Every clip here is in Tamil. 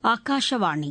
ஆகாஷவாணி.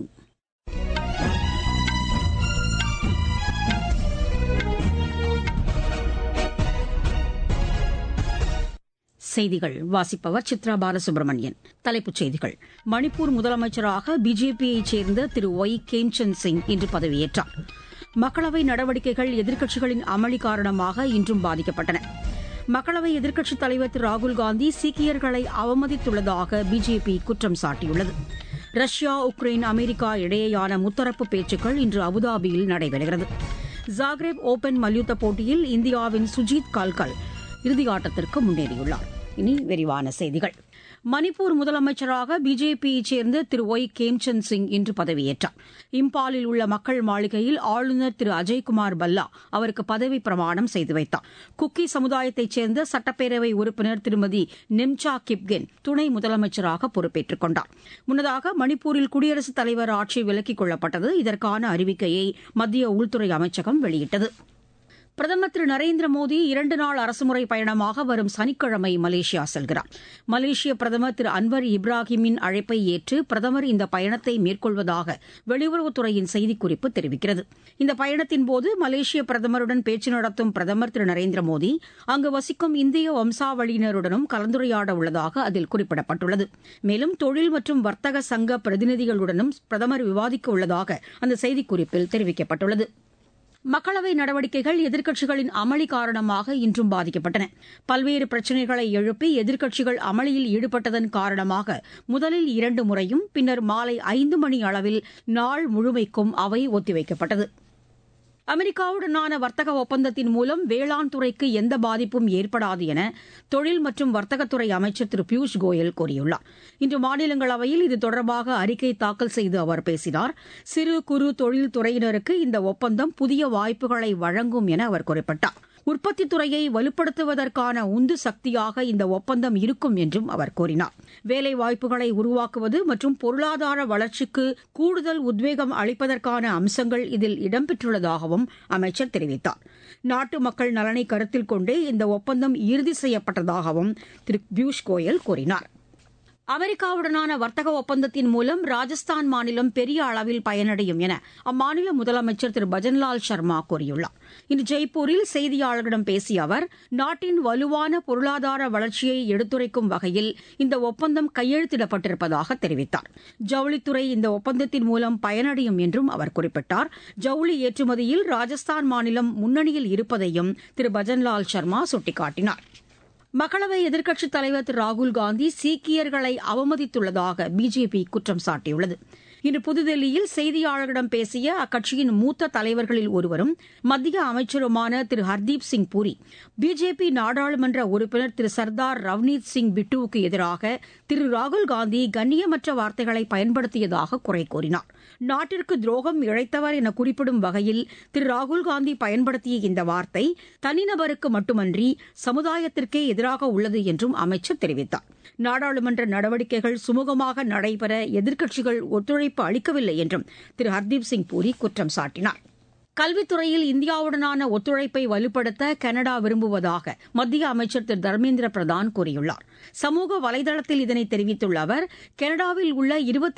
செய்திகள் வாசிப்பவர் சித்ரா பாலசுப்ரமணியன். தலைப்புச் செய்திகள். மணிப்பூர் முதலமைச்சராக பிஜேபியைச் சேர்ந்த திரு ஒய் கேம்சந்த் சிங் இன்று பதவியேற்றார். மக்களவை நடவடிக்கைகள் எதிர்க்கட்சிகளின் அமளி காரணமாக இன்றும் பாதிக்கப்பட்டன. மக்களவை எதிர்க்கட்சித் தலைவர் திரு ராகுல்காந்தி சீக்கியர்களை அவமதித்துள்ளதாக பிஜேபி குற்றம் சாட்டியுள்ளது. ரஷ்யா, உக்ரைன், அமெரிக்கா இடையேயான முத்தரப்பு பேச்சுக்கள் இன்று அபுதாபியில் நடைபெறுகிறது. ஜாக்ரேப் ஓபன் மல்யுத்த போட்டியில் இந்தியாவின் சுஜித் கல்கல் இறுதியாட்டத்திற்கு முன்னேறியுள்ளார். இனி விரிவான செய்திகள். மணிப்பூர் முதலமைச்சராக பிஜேபியைச் சேர்ந்த திரு ஒய் கேம்சந்த் சிங் இன்று பதவியேற்றார். இம்பாலில் உள்ள மக்கள் மாளிகையில் ஆளுநர் திரு அஜய்குமார் பல்லா அவருக்கு பதவி பிரமாணம் செய்து வைத்தார். குக்கி சமுதாயத்தைச் சேர்ந்த சட்டப்பேரவை உறுப்பினர் திருமதி நிம்சா கிப்கென் துணை முதலமைச்சராக பொறுப்பேற்றுக் கொண்டார். முன்னதாக மணிப்பூரில் குடியரசுத் தலைவர் ஆட்சி விலக்கிக் கொள்ளப்பட்டது. இதற்கான அறிவிக்கையை மத்திய உள்துறை அமைச்சகம் வெளியிட்டது. பிரதமர் திரு நரேந்திர மோடி 2 நாள் அரசுமுறை பயணமாக வரும் சனிக்கிழமை மலேசியா செல்கிறார். மலேசிய பிரதமர் திரு அன்வர் இப்ராஹிமின் அழைப்பை ஏற்று பிரதமர் இந்த பயணத்தை மேற்கொள்வதாக வெளியுறவுத்துறையின் செய்திக்குறிப்பு தெரிவிக்கிறது. இந்த பயணத்தின்போது மலேசிய பிரதமருடன் பேச்சு நடத்தும் பிரதமர் திரு நரேந்திர மோடி அங்கு வசிக்கும் இந்திய வம்சாவளியினருடனும் கலந்துரையாட உள்ளதாக அதில் குறிப்பிடப்பட்டுள்ளது. மேலும் தொழில் மற்றும் வர்த்தக சங்க பிரதிநிதிகளுடனும் பிரதமர் விவாதிக்க உள்ளதாக அந்த செய்திக்குறிப்பில் தெரிவிக்கப்பட்டுள்ளது. மக்களவை நடவடிக்கைகள் எதிர்க்கட்சிகளின் அமளி காரணமாக இன்றும் பாதிக்கப்பட்டன. பல்வேறு பிரச்சினைகளை எழுப்பி எதிர்க்கட்சிகள் அமளியில் ஈடுபட்டதன் காரணமாக முதலில் 2 முறையும் பின்னர் மாலை 5 மணி அளவில் நாள் முழுமைக்கும் அவை ஒத்திவைக்கப்பட்டது. அமெரிக்காவுடனான வர்த்தக ஒப்பந்தத்தின் மூலம் வேளாண் துறைக்கு எந்த பாதிப்பும் ஏற்படாது என தொழில் மற்றும் வர்த்தகத்துறை அமைச்சர் திரு பியூஷ் கோயல் கூறியுள்ளார். இன்று மாநிலங்களவையில் இது தொடர்பாக அறிக்கை தாக்கல் செய்து அவர் பேசினார். சிறு குறு தொழில் துறையினருக்கு இந்த ஒப்பந்தம் புதிய வாய்ப்புகளை வழங்கும் என அவர் குறிப்பிட்டார். உற்பத்தித் துறையை வலுப்படுத்துவதற்கான உந்து சக்தியாக இந்த ஒப்பந்தம் இருக்கும் என்றும் அவர் கூறினார். வேலைவாய்ப்புகளை உருவாக்குவது மற்றும் பொருளாதார வளர்ச்சிக்கு கூடுதல் உத்வேகம் அளிப்பதற்கான அம்சங்கள் இதில் இடம்பெற்றுள்ளதாகவும் அமைச்சர் தெரிவித்தார். நாட்டு மக்கள் நலனை கருத்தில் கொண்டே இந்த ஒப்பந்தம் இறுதி செய்யப்பட்டதாகவும் திரு பியூஷ் கோயல் கூறினார். அமெரிக்காவுடனான வர்த்தக ஒப்பந்தத்தின் மூலம் ராஜஸ்தான் மாநிலம் பெரிய அளவில் பயனடையும் என அம்மாநில முதலமைச்சர் திரு பஜன்லால் சர்மா கூறியுள்ளார். இன்று ஜெய்ப்பூரில் செய்தியாளர்களிடம் பேசிய அவர், நாட்டின் வலுவான பொருளாதார வளர்ச்சியை எடுத்துரைக்கும் வகையில் இந்த ஒப்பந்தம் கையெழுத்திடப்பட்டிருப்பதாக தெரிவித்தார். ஜவுளித்துறை இந்த ஒப்பந்தத்தின் மூலம் பயனடையும் என்றும் அவர் குறிப்பிட்டார். ஜவுளி ஏற்றுமதியில் ராஜஸ்தான் மாநிலம் முன்னணியில் இருப்பதையும் திரு பஜன்லால் சர்மா சுட்டிக்காட்டினார். மக்களவை எதிர்க்கட்சித் தலைவர் திரு ராகுல்காந்தி சீக்கியர்களை அவமதித்துள்ளதாக பிஜேபி குற்றம் சாட்டியுள்ளது. இன்று புதுதில்லியில் செய்தியாளர்களிடம் பேசிய அக்கட்சியின் மூத்த தலைவர்களில் ஒருவரும் மத்திய அமைச்சருமான திரு ஹர்தீப் சிங் பூரி பிஜேபி நாடாளுமன்ற உறுப்பினர் திரு சர்தார் ரவ்னீத் சிங் பிட்டுவுக்கு எதிராக திரு ராகுல்காந்தி கண்ணியமற்ற வார்த்தைகளை பயன்படுத்தியதாக குறை கூறினார். நாட்டிற்கு துரோகம் இழைத்தவர் என குறிப்பிடும் வகையில் திரு ராகுல்காந்தி பயன்படுத்திய இந்த வார்த்தை தனிநபருக்கு மட்டுமன்றி சமுதாயத்திற்கே எதிராக உள்ளது என்றும் அமைச்சர் தெரிவித்தார். நாடாளுமன்ற நடவடிக்கைகள் சுமூகமாக நடைபெற எதிர்க்கட்சிகள் ஒத்துழைப்பு அளிக்கவில்லை என்றும் திரு ஹர்தீப் சிங் பூரி குற்றம் சாட்டினார். கல்வித்துறையில் இந்தியாவுடனான ஒத்துழைப்பை வலுப்படுத்த கனடா விரும்புவதாக மத்திய அமைச்சர் திரு தர்மேந்திர பிரதான் கூறியுள்ளார். சமூக வலைதளத்தில் இதனை தெரிவித்துள்ள அவர், கனடாவில் உள்ள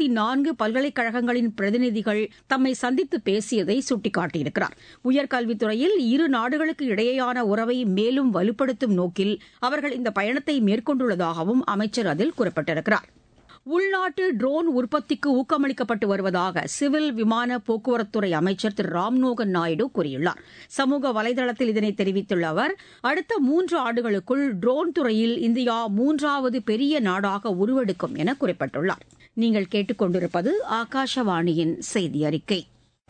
24 பல்கலைக்கழகங்களின் பிரதிநிதிகள் தம்மை சந்தித்து பேசியதை சுட்டிக்காட்டியிருக்கிறார். உயர்கல்வித்துறையில் இரு நாடுகளுக்கு இடையேயான உறவை மேலும் வலுப்படுத்தும் நோக்கில் அவர்கள் இந்த பயணத்தை மேற்கொண்டுள்ளதாகவும் அமைச்சர் அதில் குறிப்பிட்டிருக்கிறார். உள்நாட்டு ட்ரோன் உற்பத்திக்கு ஊக்கமளிக்கப்பட்டு வருவதாக சிவில் விமான போக்குவரத்துறை அமைச்சர் திரு ராம்மோகன் நாயுடு கூறியுள்ளார். சமூக வலைதளத்தில் இதனை தெரிவித்துள்ள அவர், அடுத்த 3 ஆண்டுகளுக்குள் ட்ரோன் துறையில் இந்தியா 3வது பெரிய நாடாக உருவெடுக்கும் என குறிப்பிட்டுள்ளார். நீங்கள் கேட்டுக் கொண்டிருப்பது ஆகாஷவாணியின் செய்தி அறிக்கை.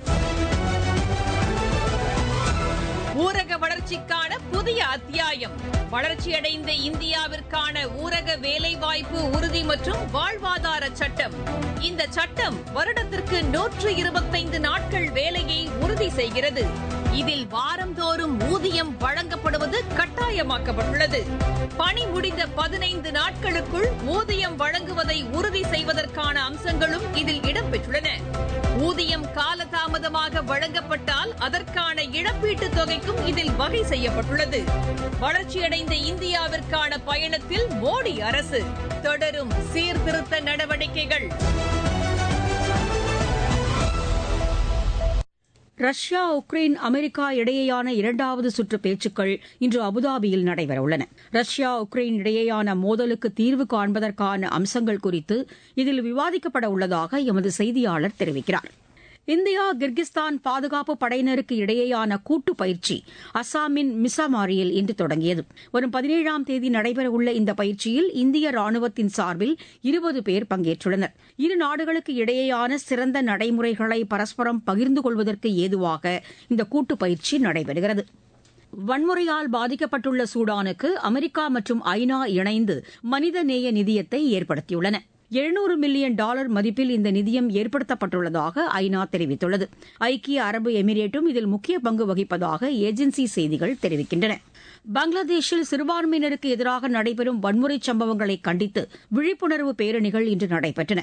ஊரக வளர்ச்சிக்கான புதிய அத்தியாயம். வளர்ச்சியடைந்த இந்தியாவிற்கான ஊரக வேலைவாய்ப்பு உறுதி மற்றும் வாழ்வாதார சட்டம். இந்த சட்டம் வருடத்திற்கு 125 நாட்கள் வேலையை உறுதி செய்கிறது. இதில் வாரந்தோறும் ஊதியம் வழங்கப்படுவது கட்டாயமாக்கப்பட்டுள்ளது. பணி முடிந்த 15 நாட்களுக்குள் ஊதியம் வழங்குவதை உறுதி செய்வதற்கான அம்சங்களும் இதில் இடம்பெற்றுள்ளன. ஊதியம் காலதாமதமாக வழங்கப்பட்டால் அதற்கான இழப்பீட்டுத் தொகைக்கும் இதில் வகை செய்யப்பட்டுள்ளது. வளர்ச்சியடைந்த இந்தியாவிற்கான பயணத்தில் மோடி அரசு தொடரும் சீர்திருத்த நடவடிக்கைகள். ரஷ்யா, உக்ரைன், அமெரிக்கா இடையேயான இரண்டாவது சுற்று பேச்சுக்கள் இன்று அபுதாபியில் நடைபெறவுள்ளன. ரஷ்யா, உக்ரைன் இடையேயான மோதலுக்கு தீர்வு காண்பதற்கான அம்சங்கள் குறித்து இதில் விவாதிக்கப்பட உள்ளதாக எமது செய்தியாளர் தெரிவிக்கிறார். இந்தியா, கிர்கிஸ்தான் பாதுகாப்பு படையினருக்கு இடையேயான கூட்டு பயிற்சி அசாமின் மிசாமாரியில் இன்று தொடங்கியது. வரும் 17ஆம் தேதி நடைபெறவுள்ள இந்த பயிற்சியில் இந்திய ராணுவத்தின் சார்பில் 20 பேர் பங்கேற்றுள்ளனர். இரு நாடுகளுக்கு இடையேயான சிறந்த நடைமுறைகளை பரஸ்பரம் பகிர்ந்து கொள்வதற்கு ஏதுவாக இந்த கூட்டு பயிற்சி நடைபெறுகிறது. வன்முறையால் பாதிக்கப்பட்டுள்ள சூடானுக்கு அமெரிக்கா மற்றும் ஐநா இணைந்து மனிதநேய நிதியத்தை ஏற்படுத்தியுள்ளன. $700 மில்லியன் மதிப்பில் இந்த நிதியம் ஏற்படுத்தப்பட்டுள்ளதாக ஐநா தெரிவித்துள்ளது. ஐக்கிய அரபு எமிரேட்டும் இதில் முக்கிய பங்கு வகிப்பதாக ஏஜென்சி செய்திகள் தெரிவிக்கின்றன. பங்களாதேஷில் சிறுபான்மையினருக்கு எதிராக நடைபெறும் வன்முறை சம்பவங்களை கண்டித்து விழிப்புணர்வு பேரணிகள் இன்று நடைபெற்றன.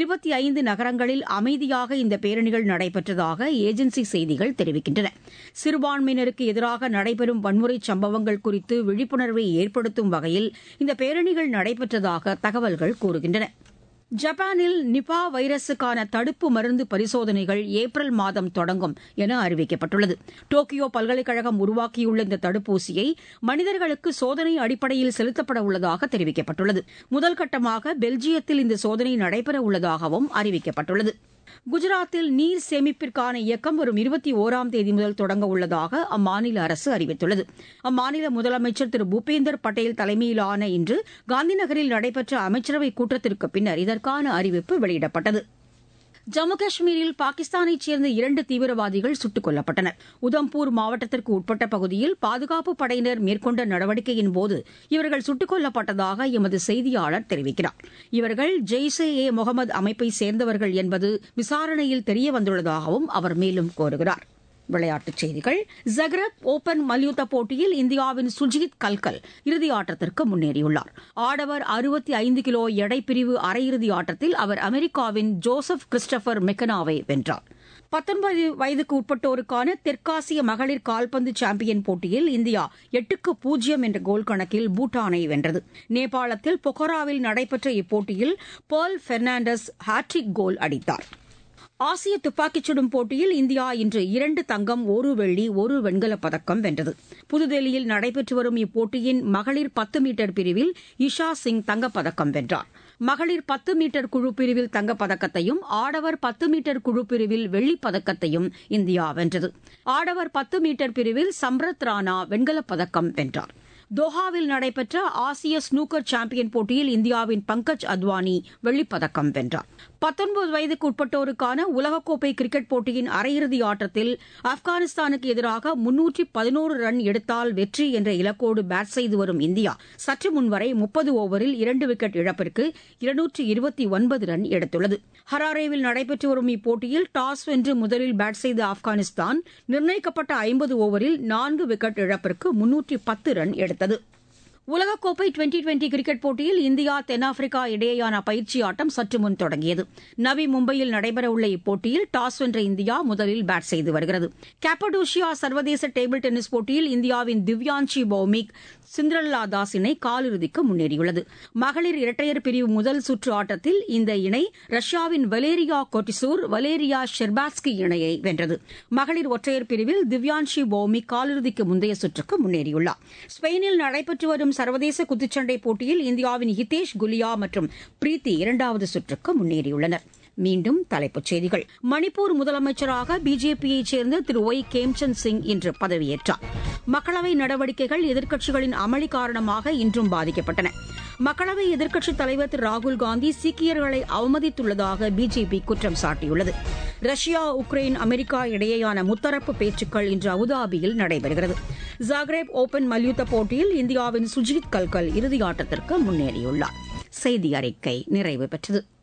25 நகரங்களில் அமைதியாக இந்த பேரணிகள் நடைபெற்றதாக ஏஜென்சி செய்திகள் தெரிவிக்கின்றன. சிறுபான்மையினருக்கு எதிராக நடைபெறும் வன்முறை சம்பவங்கள் குறித்து விழிப்புணர்வை ஏற்படுத்தும் வகையில் இந்த பேரணிகள் நடைபெற்றதாக தகவல்கள் கூறுகின்றன. ஜப்பானில் நிபா வைரஸுக்கான தடுப்பு மருந்து பரிசோதனைகள் ஏப்ரல் மாதம் தொடங்கும் என அறிவிக்கப்பட்டுள்ளது. டோக்கியோ பல்கலைக்கழகம் உருவாக்கியுள்ள இந்த தடுப்பூசியை மனிதர்களுக்கு சோதனை அடிப்படையில் செலுத்தப்பட உள்ளதாக தெரிவிக்கப்பட்டுள்ளது. முதல் கட்டமாக பெல்ஜியத்தில் இந்த சோதனை நடைபெற உள்ளதாகவும் அறிவிக்கப்பட்டுள்ளது. குஜராத்தில் நீர் சேமிப்பிற்கான இயக்கம் வரும் 21ஆம் தேதி முதல் தொடங்க உள்ளதாக அம்மாநில அரசு அறிவித்துள்ளது. அம்மாநில முதலமைச்சர் திரு பூபேந்தர் பட்டேல் தலைமையிலான இன்று காந்திநகரில் நடைபெற்ற அமைச்சரவைக் கூட்டத்திற்கு பின்னர் இதற்கான அறிவிப்பு வெளியிடப்பட்டது. ஜம்மு காஷ்மீரில் பாகிஸ்தானைச் சேர்ந்த 2 தீவிரவாதிகள் சுட்டுக் கொல்லப்பட்டனர். உதம்பூர் மாவட்டத்திற்கு உட்பட்ட பகுதியில் பாதுகாப்பு படையினர் மேற்கொண்ட நடவடிக்கையின்போது இவர்கள் சுட்டுக் கொல்லப்பட்டதாக எமது செய்தியாளர் தெரிவிக்கிறார். இவர்கள் ஜெய்ஷே முகமது அமைப்பைச் சேர்ந்தவர்கள் என்பது விசாரணையில் தெரியவந்துள்ளதாகவும் அவர் மேலும் கூறுகிறார். விளையாட்டுச் செய்திகள். ஜக்ரெப் ஓபன் மல்யுத்த போட்டியில் இந்தியாவின் சுஜித் கல்கல் இறுதி ஆட்டத்திற்கு முன்னேறியுள்ளார். ஆடவர் 65 கிலோ எடைப்பிரிவு அரையிறுதி ஆட்டத்தில் அவர் அமெரிக்காவின் ஜோசப் கிறிஸ்டபர் மெக்கனாவை வென்றார். 19 வயதுக்கு உட்பட்டோருக்கான தெற்காசிய மகளிர் கால்பந்து சாம்பியன் போட்டியில் இந்தியா 8-0 என்ற கோல் கணக்கில் பூட்டானை வென்றது. நேபாளத்தில் பொகராவில் நடைபெற்ற இப்போட்டியில் பேர்ல் பெர்னாண்டஸ் ஹாட்ரிக் கோல் அடித்தார். ஆசிய துப்பாக்கிச் சுடும் போட்டியில் இந்தியா இன்று 2 தங்கம், 1 வெள்ளி, 1 வெண்கலப் பதக்கம் வென்றது. புதுதில்லியில் நடைபெற்று வரும் இப்போட்டியின் மகளிர் 10 மீட்டர் பிரிவில் இஷா சிங் தங்கப்பதக்கம் வென்றார். மகளிர் 10 மீட்டர் குழு பிரிவில் தங்கப்பதக்கத்தையும் ஆடவர் 10 மீட்டர் குழு பிரிவில் வெள்ளிப் பதக்கத்தையும் இந்தியா வென்றது. ஆடவர் 10 மீட்டர் பிரிவில் சம்ரத் ராணா வெண்கலப் பதக்கம் வென்றார். தோஹாவில் நடைபெற்ற ஆசிய ஸ்னூக்கர் சாம்பியன் போட்டியில் இந்தியாவின் பங்கஜ் அத்வானி வெள்ளிப்பதக்கம் வென்றார். 19 வயதுக்கு உட்பட்டோருக்கான உலகக்கோப்பை கிரிக்கெட் போட்டியின் அரையிறுதி ஆட்டத்தில் ஆப்கானிஸ்தானுக்கு எதிராக 311 ரன் எடுத்தால் வெற்றி என்ற இலக்கோடு பேட் செய்து வரும் இந்தியா சற்று முன்வரை 30 ஓவரில் 2 விக்கெட் இழப்பிற்கு 229 ரன் எடுத்துள்ளது. ஹராரேவில் நடைபெற்று வரும் இப்போட்டியில் டாஸ் வென்று முதலில் பேட் செய்த ஆப்கானிஸ்தான் நிர்ணயிக்கப்பட்ட 50 ஓவரில் 4 விக்கெட் இழப்பிற்கு 310 ரன் எடுத்தது. உலகக்கோப்பை டுவெண்டி கிரிக்கெட் போட்டியில் இந்தியா, தென்னாப்பிரிக்கா இடையேயான பயிற்சி ஆட்டம் சற்று முன் தொடங்கியது. நவி மும்பையில் நடைபெறவுள்ள இப்போட்டியில் டாஸ் வென்ற இந்தியா முதலில் பேட் செய்து வருகிறது. கேப்படோஷியா சர்வதேச டேபிள் டென்னிஸ் போட்டியில் இந்தியாவின் திவ்யான்ஷி பௌமிக் சிண்ட்ரெல்லா தாஸ் இணை காலிறுதிக்கு முன்னேறியுள்ளது. மகளிர் இரட்டையர் பிரிவு முதல் சுற்று ஆட்டத்தில் இந்த இணை ரஷ்யாவின் வலேரியா கோட்டிசூர், வலேரியா ஷெர்பாஸ்கி இணையை வென்றது. மகளிர் ஒற்றையர் பிரிவில் திவ்யான்ஷி பௌமிக் காலிறுதிக்கு முந்தைய சுற்றுக்கு முன்னேறியுள்ளார். ஸ்பெயினில் நடைபெற்று வரும் சர்வதேச குத்துச்சண்டை போட்டியில் இந்தியாவின் ஹிதேஷ் குலியா மற்றும் பிரீத்தி 2வது சுற்றுக்கு முன்னேறியுள்ளனர். மீண்டும் தலைப்புச் செய்திகள். மணிப்பூர் முதலமைச்சராக பிஜேபியைச் சேர்ந்த திரு ஒய் கேம்சந்த் சிங் இன்று பதவியேற்றார். மக்களவை நடவடிக்கைகள் எதிர்க்கட்சிகளின் அமளி காரணமாக இன்றும் பாதிக்கப்பட்டன. மக்களவை எதிர்க்கட்சித் தலைவர் திரு ராகுல்காந்தி சீக்கியர்களை அவமதித்துள்ளதாக பிஜேபி குற்றம் சாட்டியுள்ளது. ரஷ்யா, உக்ரைன், அமெரிக்கா இடையேயான முத்தரப்பு பேச்சுக்கள் இன்று அபுதாபியில் நடைபெறுகிறது. ஜாக்ரேப் ஓபன் மல்யுத்த போட்டியில் இந்தியாவின் சுஜித் கல்கல் இறுதியாட்டத்திற்கு முன்னேறியுள்ளார். செய்தி அறிக்கை நிறைவு பெற்றது.